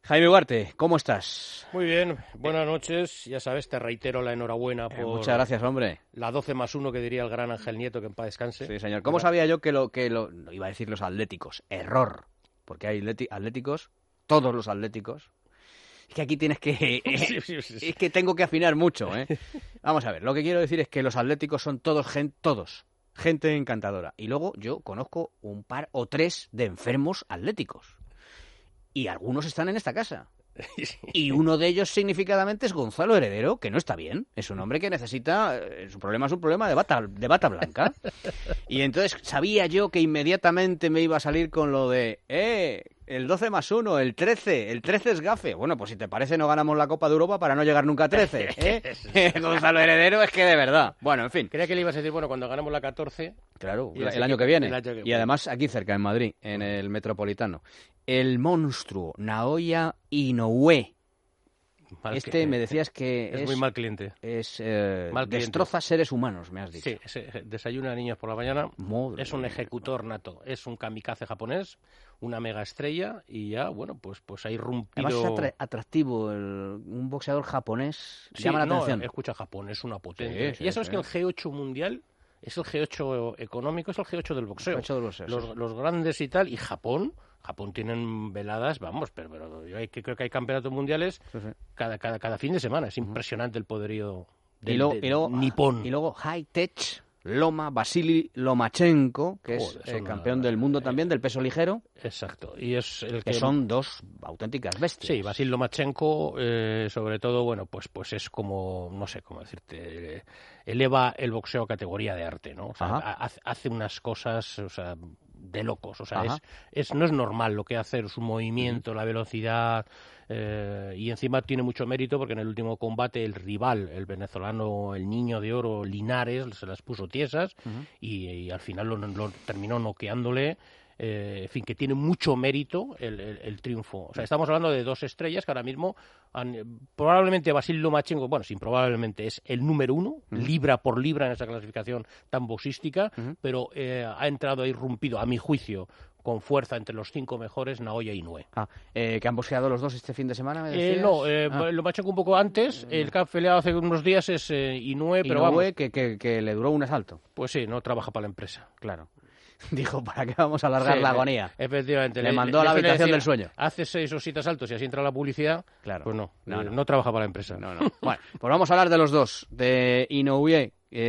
Jaime Ugarte, ¿cómo estás? Muy bien, buenas noches. Ya sabes, te reitero la enhorabuena por Muchas gracias, hombre. la 12+1 que diría el gran Ángel Nieto, que en paz descanse. Sí, señor. ¿Cómo sabía yo que no iba a decir los atléticos? Error. Porque hay atléticos, todos los atléticos. Es que aquí tienes que... Sí. Es que tengo que afinar mucho, ¿eh? Vamos a ver, lo que quiero decir es que los atléticos son todos gente encantadora. Y luego yo conozco un par o tres de enfermos atléticos. Y algunos están en esta casa. Y uno de ellos significadamente es Gonzalo Heredero, que no está bien. Es un hombre que necesita... Su problema es un problema de bata blanca. Y entonces sabía yo que inmediatamente me iba a salir con lo de... el 12+1, el 13 es gafe. Bueno, pues si te parece no ganamos la Copa de Europa para no llegar nunca a 13, ¿eh? Gonzalo Heredero es que de verdad. Bueno, en fin. Creía que le ibas a decir, bueno, cuando ganemos la 14... Claro, el año que viene. Y además aquí cerca, en Madrid, en el Metropolitano. El monstruo Naoya Inoue. Me decías que es muy mal cliente. Destroza seres humanos, me has dicho. Sí, desayuna niños por la mañana. Madre es un ejecutor nato. Es un kamikaze japonés, una mega estrella y ya, bueno, pues ha irrumpido... Además es atractivo, un boxeador japonés llama la atención. Escucha, Japón es una potencia. Sí, ya sabes que el G8 mundial... Es el G8 económico, es el G8 del boxeo. Los grandes y tal, y Japón tienen veladas, vamos, pero yo creo que hay campeonatos mundiales cada fin de semana. Es impresionante el poderío nipón. Y luego High Tech Vasily Lomachenko, que es campeón del mundo también del peso ligero. Exacto. Y es el que son dos auténticas bestias. Sí, Vasily Lomachenko, sobre todo, bueno, pues es como, no sé cómo decirte, eleva el boxeo a categoría de arte, ¿no? O sea, hace unas cosas, o sea, de locos. O sea, no es normal lo que hace, su movimiento, la velocidad, y encima tiene mucho mérito porque en el último combate el rival, el venezolano, el niño de oro, Linares, se las puso tiesas y al final lo terminó noqueándole. En fin, que tiene mucho mérito el triunfo. O sea, estamos hablando de dos estrellas que ahora mismo probablemente Vasily Lomachenko, bueno, sin probablemente, es el número uno, libra por libra en esa clasificación tan boxística, pero ha entrado, ha irrumpido, a mi juicio, con fuerza entre los 5 mejores, Naoya Inoue. ¿Que han boxeado los dos este fin de semana, me decías? No, Lomachenko un poco antes, el que ha peleado hace unos días es Inoue, pero vamos... que le duró un asalto. Pues sí, no trabaja para la empresa. Claro. Dijo, ¿para qué vamos a alargar la agonía? Efectivamente. Le mandó a la habitación del sueño. Hace 6 o 7 asaltos y así entra la publicidad. Claro. Pues no trabaja para la empresa. No. Bueno, pues vamos a hablar de los dos. De Inoue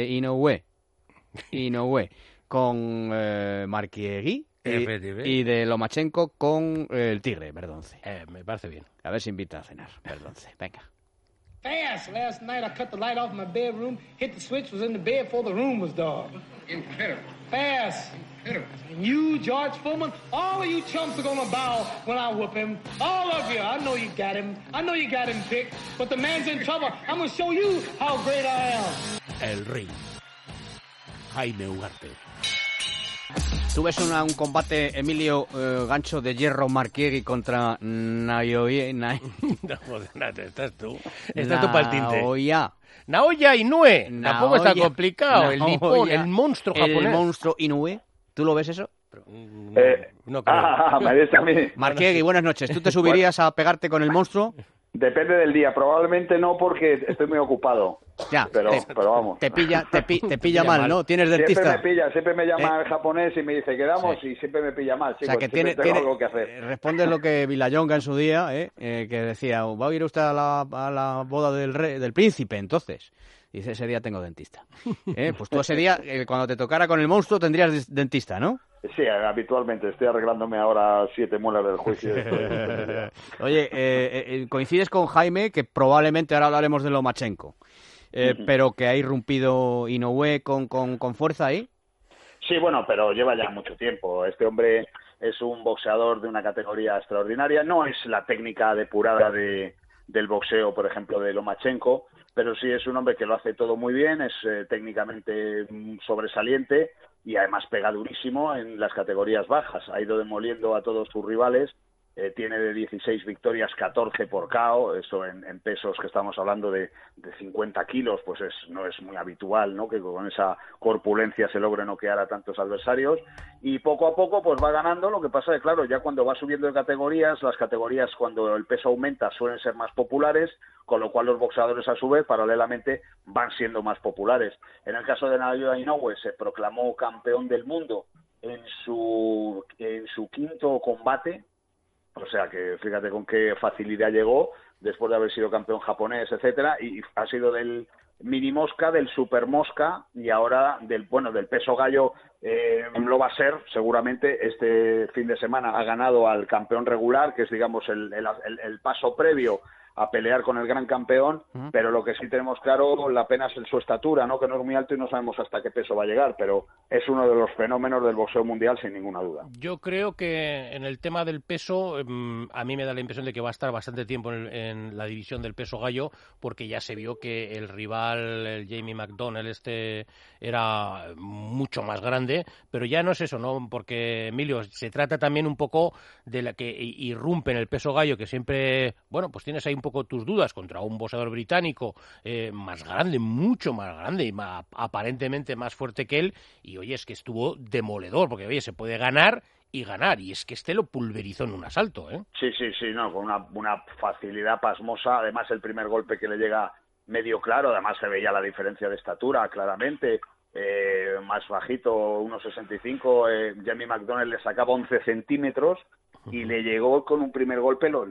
con Marquiegui y de Lomachenko con el Tigre, Verdonce. Me parece bien. A ver si invita a cenar, Verdonce. Venga. Fast. Last night I cut the light off my bedroom, hit the switch, was in the bed before the room was dark. Incredible. Fast. Incredible. And you, George Foreman, all of you chumps are gonna bow when I whoop him. All of you. I know you got him. I know you got him picked. But the man's in trouble. I'm gonna show you how great I am. El ring. Jaime Ugarte. Tú ves un combate, Emilio, gancho de hierro Marquiegui contra Naoya. No, joder, estás tú para el tinte. Naoya Inoue. Tampoco está complicado. El nipón, el monstruo japonés. El monstruo Inoue. ¿Tú lo ves eso? No creo. Me dice a mí. Marquiegui, buenas noches. ¿Tú te subirías a pegarte con el monstruo? Depende del día. Probablemente no porque estoy muy ocupado. Ya, pero vamos. Te pilla mal, ¿no? ¿Tienes dentista? Siempre me llama el japonés y me dice, quedamos, y siempre me pilla mal. O sea, que tengo algo que hacer. Responde lo que Villayonga en su día, que decía, ¿va a ir usted a la boda del príncipe, entonces? Dice, ese día tengo dentista. Pues tú ese día, cuando te tocara con el monstruo, tendrías dentista, ¿no? Sí, habitualmente. Estoy arreglándome ahora 7 muelas del juicio. Oye, coincides con Jaime, que probablemente ahora hablaremos de Lomachenko, pero que ha irrumpido Inoue con fuerza ahí. Sí, bueno, pero lleva ya mucho tiempo. Este hombre es un boxeador de una categoría extraordinaria. No es la técnica depurada del boxeo, por ejemplo, de Lomachenko, pero sí es un hombre que lo hace todo muy bien, es técnicamente sobresaliente y además pega durísimo en las categorías bajas. Ha ido demoliendo a todos sus rivales tiene de 16 victorias 14 por KO, eso en pesos que estamos hablando de 50 kilos, pues no es muy habitual, ¿no?, que con esa corpulencia se logre noquear a tantos adversarios, y poco a poco pues va ganando. Lo que pasa es que, claro, ya cuando va subiendo de categorías, las categorías cuando el peso aumenta suelen ser más populares, con lo cual los boxeadores a su vez, paralelamente, van siendo más populares. En el caso de Naoya Inoue, se proclamó campeón del mundo en su quinto combate. O sea que fíjate con qué facilidad llegó, después de haber sido campeón japonés, etcétera, y ha sido del mini mosca, del super mosca, y ahora del peso gallo. Lo va a ser seguramente. Este fin de semana ha ganado al campeón regular, que es, digamos, el paso previo a pelear con el gran campeón, pero lo que sí tenemos claro, la pena es su estatura, ¿no?, que no es muy alto y no sabemos hasta qué peso va a llegar, pero es uno de los fenómenos del boxeo mundial sin ninguna duda. Yo creo que en el tema del peso, a mí me da la impresión de que va a estar bastante tiempo en la división del peso gallo, porque ya se vio que el rival, el Jamie McDonnell, era mucho más grande, pero ya no es eso, ¿no?, porque, Emilio, se trata también un poco de la que irrumpe en el peso gallo, que siempre, bueno, pues tienes ahí un poco tus dudas contra un boxeador británico más grande, mucho más grande y aparentemente más fuerte que él, y oye, es que estuvo demoledor, porque oye, se puede ganar, y es que lo pulverizó en un asalto, ¿eh? Sí, no, con una facilidad pasmosa. Además, el primer golpe que le llega medio claro, además se veía la diferencia de estatura claramente, más bajito, 1,65, Jamie McDonnell le sacaba 11 centímetros, y le llegó con un primer golpe, lo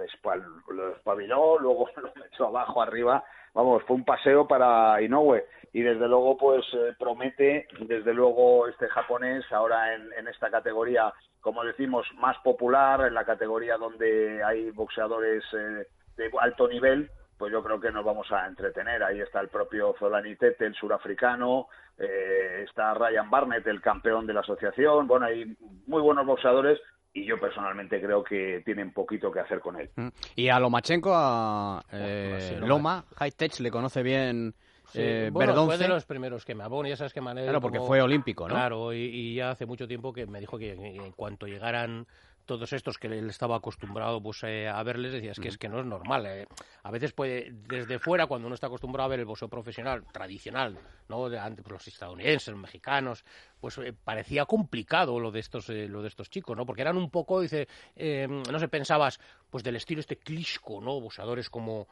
despabiló, luego lo echó abajo, arriba. Vamos, fue un paseo para Inoue, y desde luego pues promete, desde luego, este japonés ahora en esta categoría, como decimos, más popular, en la categoría donde hay boxeadores de alto nivel. Pues yo creo que nos vamos a entretener. Ahí está el propio Zolani Tete, el surafricano, está Ryan Barnett, el campeón de la asociación. Bueno, hay muy buenos boxeadores, y yo personalmente creo que tienen poquito que hacer con él. Y a Lomachenko, Loma, High Tech, le conoce bien. Bueno, Verdonce. fue de los primeros que me abonó, ya sabes que Manel... Claro, porque fue olímpico, ¿no? Claro, y ya hace mucho tiempo que me dijo que en cuanto llegaran todos estos que él estaba acostumbrado pues a verles, decía, es que no es normal. A veces puede, desde fuera, cuando uno está acostumbrado a ver el boxeo profesional tradicional, ¿no?, de antes, pues, los estadounidenses, los mexicanos, pues parecía complicado lo de estos chicos, ¿no? Porque eran un poco, dice, no sé, pensabas, pues del estilo Klitschko, ¿no? Boxeadores como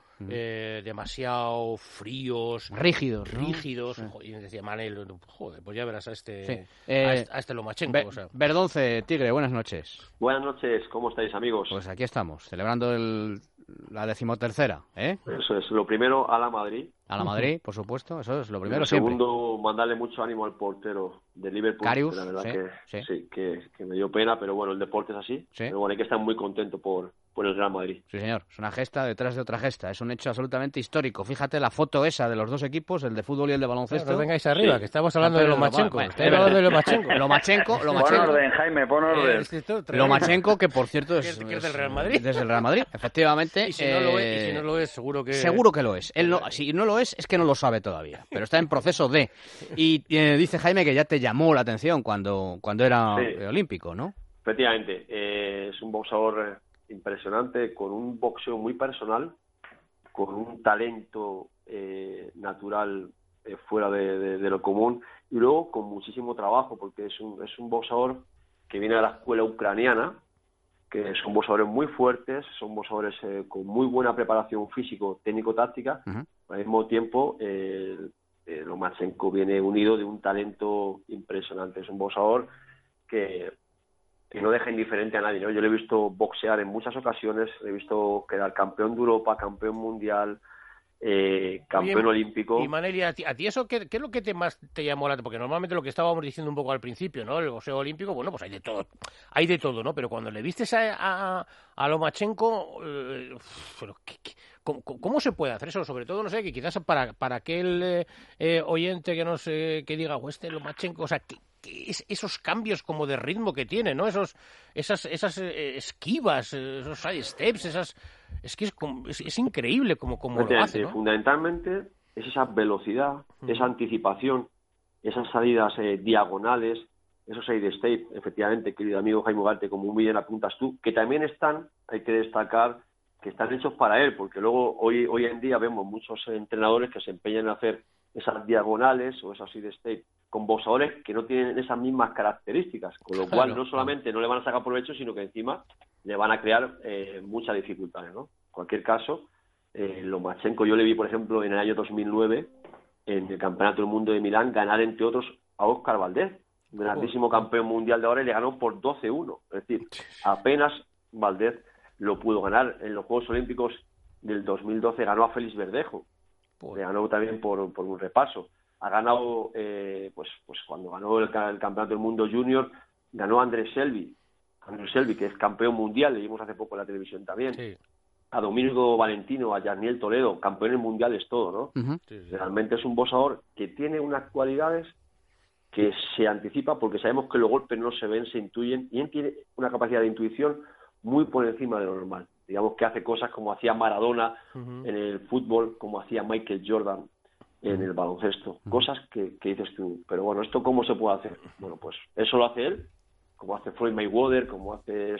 demasiado fríos, rígidos, ¿no? Y decía Manel, joder, pues ya verás a este Lomachenko. Verdonce, Tigre, buenas noches. Buenas noches, ¿cómo estáis, amigos? Pues aquí estamos, celebrando la 13ª, ¿eh? Eso es, lo primero, a la Madrid. A la Madrid, por supuesto, eso es lo primero Lo siempre. segundo, mandarle mucho ánimo al portero de Liverpool. Karius, la verdad sí. que me dio pena, pero bueno, el deporte es así. Sí. Pero bueno, hay que estar muy contento por el Real Madrid. Sí, señor, es una gesta detrás de otra gesta, es un hecho absolutamente histórico. Fíjate la foto esa de los dos equipos, el de fútbol y el de baloncesto. No vengáis arriba, que estamos hablando de Lomachenko. Lomachenko. Pon orden, Jaime, pon orden. Lomachenko, que por cierto es del Real Madrid. Desde el Real Madrid, efectivamente. Y si no lo es, seguro que... Seguro que lo es. Si no lo es que no lo sabe todavía, pero está en proceso de... Y dice Jaime que ya te llamó la atención cuando era olímpico, ¿no? Efectivamente, es un boxeador impresionante, con un boxeo muy personal, con un talento natural fuera de lo común, y luego con muchísimo trabajo, porque es un boxeador que viene de la escuela ucraniana, que son boxeadores muy fuertes, son boxeadores con muy buena preparación físico, técnico-táctica. Al mismo tiempo, Lomachenko viene unido de un talento impresionante. Es un boxeador que no deja indiferente a nadie, ¿no? Yo le he visto boxear en muchas ocasiones, le he visto quedar campeón de Europa, campeón mundial, campeón olímpico. Y Manel, ¿a ti eso qué es lo que más te llamó la atención? Porque normalmente lo que estábamos diciendo un poco al principio, ¿no? El boxeo olímpico, bueno, pues hay de todo, ¿no? Pero cuando le vistes a Lomachenko, ¿cómo se puede hacer eso? Sobre todo, no sé, que quizás para aquel oyente que diga, Lomachenko, o sea, esos cambios como de ritmo que tiene, ¿no? Esas esquivas, esos side steps, es que es increíble como lo hace, ¿no? Fundamentalmente es esa velocidad, esa anticipación, esas salidas diagonales, esos side state, efectivamente, querido amigo Jaime Ugarte, como muy bien apuntas tú, que también están, hay que destacar, que están hechos para él, porque luego hoy en día vemos muchos entrenadores que se empeñan en hacer esas diagonales o esas side state con boxeadores que no tienen esas mismas características, con lo cual no solamente no le van a sacar provecho, sino que encima le van a crear muchas dificultades, ¿no? En cualquier caso, Lomachenko yo le vi, por ejemplo, en el año 2009, en el Campeonato del Mundo de Milán, ganar, entre otros, a Óscar Valdez, grandísimo campeón mundial de ahora, y le ganó por 12-1. Es decir, apenas Valdez lo pudo ganar. En los Juegos Olímpicos del 2012 ganó a Félix Verdejo, le ganó también por un repaso. Ha ganado, pues cuando ganó el Campeonato del Mundo Junior, ganó a Andrés Selby, que es campeón mundial, le vimos hace poco en la televisión también. Sí. A Domingo Valentino, a Yarniel Toledo, campeones mundiales todo, ¿no? Uh-huh. Sí. Realmente es un boxeador que tiene unas cualidades que se anticipa, porque sabemos que los golpes no se ven, se intuyen, y él tiene una capacidad de intuición muy por encima de lo normal. Digamos que hace cosas como hacía Maradona en el fútbol, como hacía Michael Jordan en el baloncesto, cosas que dices tú, pero bueno, ¿esto cómo se puede hacer? Bueno, pues eso lo hace él, como hace Floyd Mayweather, como hace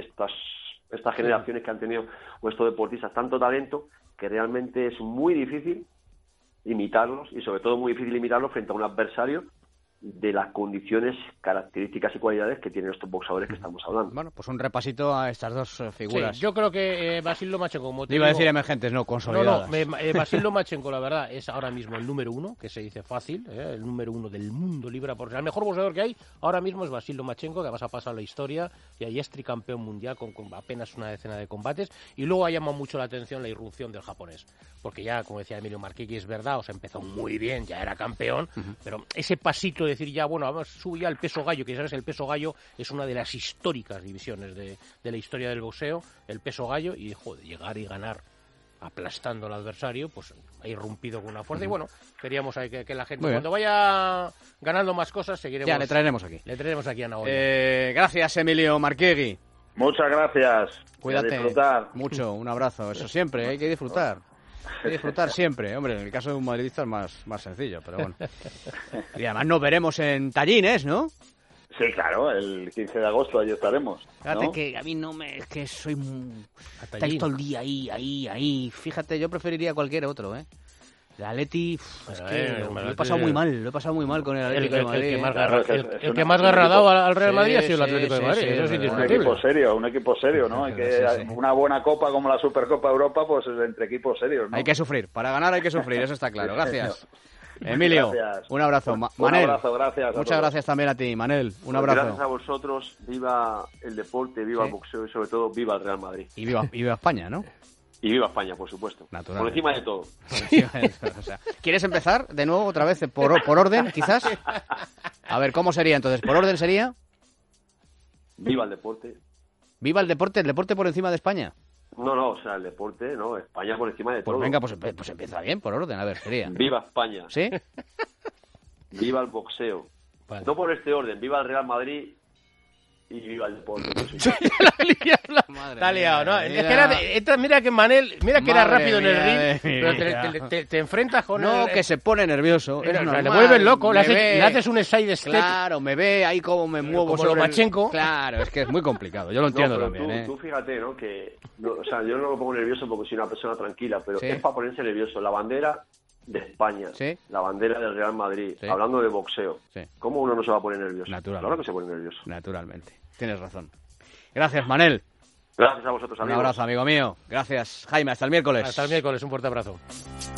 estas generaciones que han tenido o estos deportistas tanto talento, que realmente es muy difícil imitarlos, y sobre todo muy difícil imitarlos frente a un adversario de las condiciones, características y cualidades que tienen estos boxeadores que estamos hablando. Bueno, pues un repasito a estas dos figuras. Sí, yo creo que Vasil Lomachenko, como te iba a decir emergentes, no consolidadas. Vasil Lomachenko, la verdad, es ahora mismo el número 1, que se dice fácil, el número 1 del mundo libre por... El mejor boxeador que hay ahora mismo es Vasil Lomachenko, que además ha pasado la historia, y ahí es tricampeón mundial con apenas una decena de combates, y luego ha llamado mucho la atención la irrupción del japonés, porque ya, como decía Emilio Marquiqui, es verdad, empezó muy bien, ya era campeón, pero ese pasito de decir ya, bueno, vamos, sube ya el peso gallo, que sabes, el peso gallo es una de las históricas divisiones de la historia del boxeo, el peso gallo, y joder, llegar y ganar aplastando al adversario, pues ha irrumpido con una fuerza, y bueno, queríamos que la gente, cuando vaya ganando más cosas, seguiremos. Ya, le traeremos aquí. Le traeremos aquí a Naoya. Gracias, Emilio Marquiegui. Muchas gracias. Cuídate. Disfrutar. Mucho, un abrazo. Eso siempre, hay que disfrutar. Hay que disfrutar siempre. Hombre, en el caso de un madridista es más sencillo, pero bueno. Y además nos veremos en Tallines, ¿no? Sí, claro, el 15 de agosto allí estaremos. Fíjate, ¿no? Que a mí no me... Es que soy... Estáis todo el día ahí. Fíjate, yo preferiría cualquier otro, ¿eh? El Atleti, es que lo he pasado muy mal con el Atlético de Madrid. El que más garra ha dado al Real Madrid ha sido el Atlético de Madrid. Eso es indiscutible. Un equipo serio, ¿no? Una buena copa como la Supercopa Europa, pues entre equipos serios, ¿no? Hay que sufrir, para ganar hay que sufrir, eso está claro. Gracias. Emilio, gracias. Un abrazo. Manel, un abrazo, gracias. Muchas gracias también a ti, Manel. Un abrazo. Gracias a vosotros. Viva el deporte, viva el boxeo y sobre todo viva el Real Madrid. Y viva España, ¿no? Y viva España, por supuesto. Por encima de todo. O sea, ¿quieres empezar de nuevo otra vez por orden, quizás? A ver, ¿cómo sería entonces? ¿Por orden sería? Viva el deporte. ¿Viva el deporte por encima de España? No, o sea, el deporte, no, España por encima de todo. Pues venga, pues empieza bien, por orden, a ver, sería. Viva España. ¿Sí? Viva el boxeo. Vale. No por este orden, viva el Real Madrid y viva el deporte. Está liado, ¿no? Es que mira que Manel, que era rápido en el ring, pero te enfrentas con él. No, que se pone nervioso. Le vuelves loco, le haces un side step. Claro, me ve ahí como me muevo como sobre Lomachenko. Claro, es que es muy complicado, yo lo entiendo también. Tú fíjate, ¿no? Que, o sea, yo no lo pongo nervioso porque soy una persona tranquila, pero es para ponerse nervioso. La bandera de España, la bandera del Real Madrid, hablando de boxeo, ¿cómo uno no se va a poner nervioso? Claro que se pone nervioso. Naturalmente, tienes razón. Gracias, Manel. Gracias a vosotros, amigos. Un abrazo, amigo mío. Gracias, Jaime. Hasta el miércoles. Hasta el miércoles, un fuerte abrazo.